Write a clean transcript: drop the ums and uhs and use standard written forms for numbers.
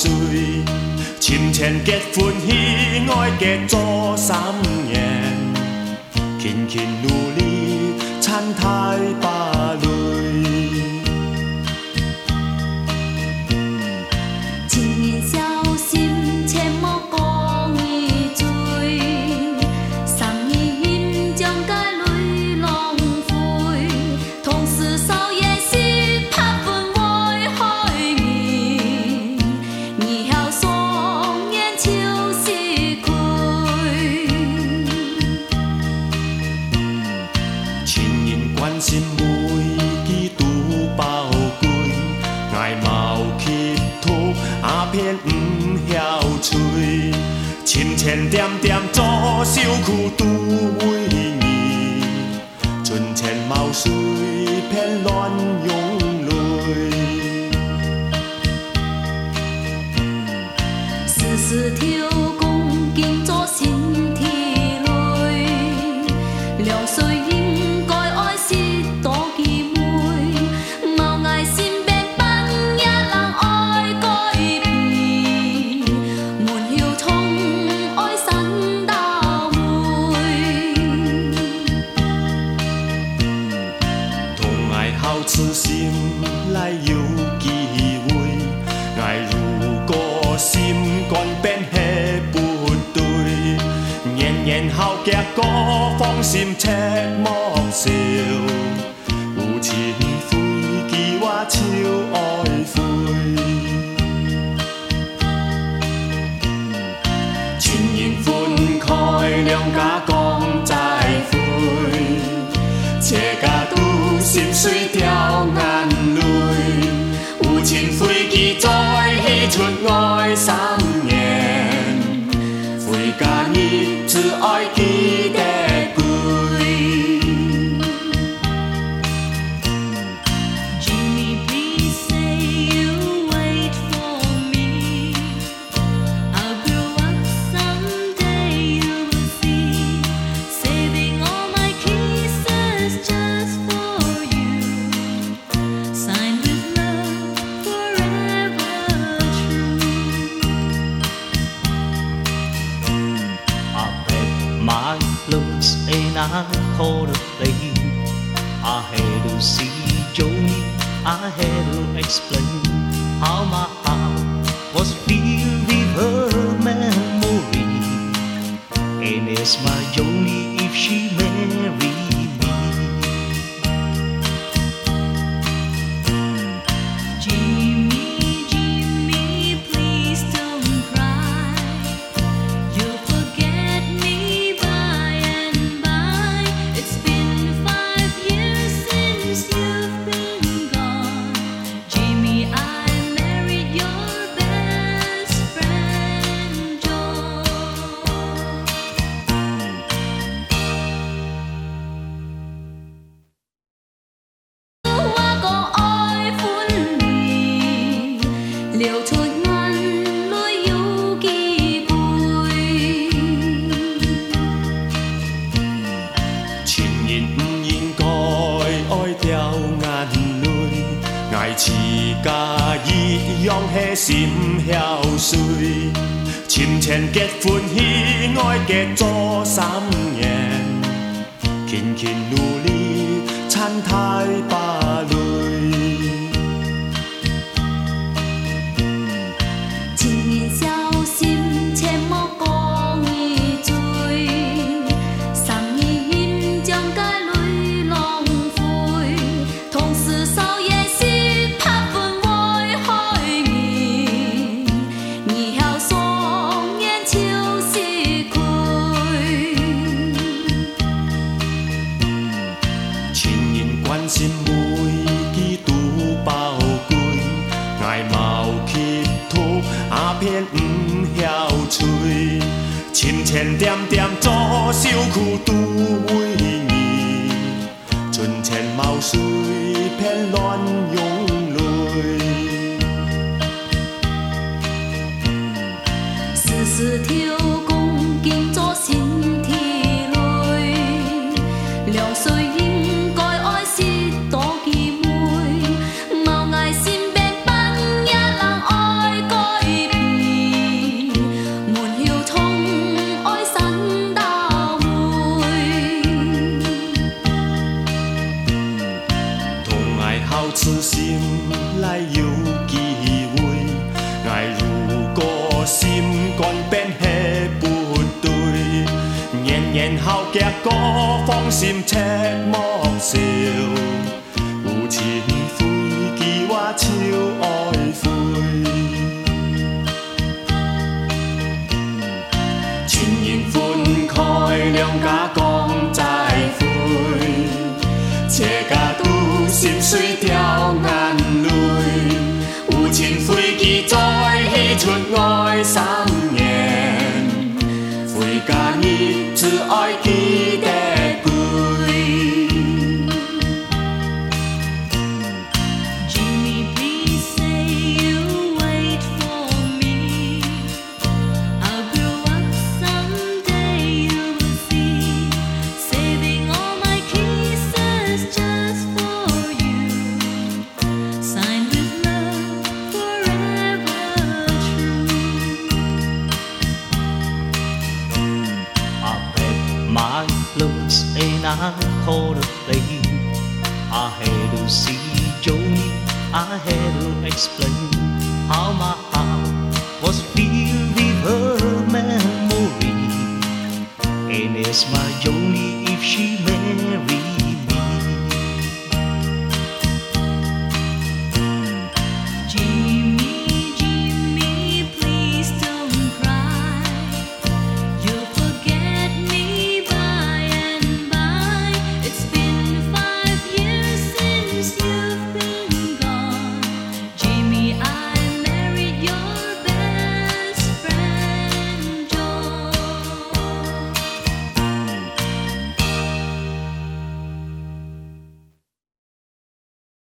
岁，亲情结欢喜，爱结做3年，勤勤努力，产太百类。 情言小心，切莫讲伊醉。3年饮将该泪浪费，同是少爷是拍分外海面，以后双眼就是开。 情人关心每支都宝贵，爱mau乞讨，阿偏不晓吹。深浅点点做小苦拄为义，存钱毛水偏乱用泪。 时时跳讲建做身体累，2岁应该爱惜多记妹，冇爱心变扮也人爱改变，门晓通爱散到妹。 同爱好痴心来有机会，爱如果心肝变下不对，年年好结果放心切莫笑，有情非记我手爱灰。亲人分开，两家讲再会，切甲拄心碎掉眼泪，有情非记在彼出爱3年，非甲日子爱记得归。 Jimmy, please say you'll wait for me. I'll grow up someday, you will see. Saving all my kisses just for you. Signed with love, forever true. I packed my clothes and I called a plane. I had to see Joni, I had to explain how my heart was filled with her memory. And it's my Joni if she married me. Jimmy, Jimmy, please don't cry. You'll forget me by and by. It's been 5 years since you've been gone. Jimmy, I married your best friend, John. 我個愛歡兒，流出眼淚有幾杯。 情人不應該愛掉眼淚，愛似甲一樣係心曉碎。親情結歡喜，愛結做3年，勤勤努力，產太百類。 情言小心，切莫講伊醉。3年飲將該淚浪費，同是少爺是拍分外海面，以後雙眼就是開。 情人關心每支都寶貴，愛mau乞討，阿偏不曉吹。深淺點點做小苦拄為義，存錢毛水偏亂用淚。 時時跳講建做身體累，2歲應該愛惜多記妹，冇愛心變扮也人愛改變。 行过芳心切莫笑，有情非记我手爱飞。亲人分开，两家讲再会，切甲拄心碎掉眼泪，有情非记在彼出爱3年，非甲你只爱记得归。 Jimmy, please say you'll wait for me. I'll grow up someday, you will see. Saving all my kisses just for you. Signed with love, forever true. I packed my clothes and I called a plane. I had to see Joni, I had to explain how my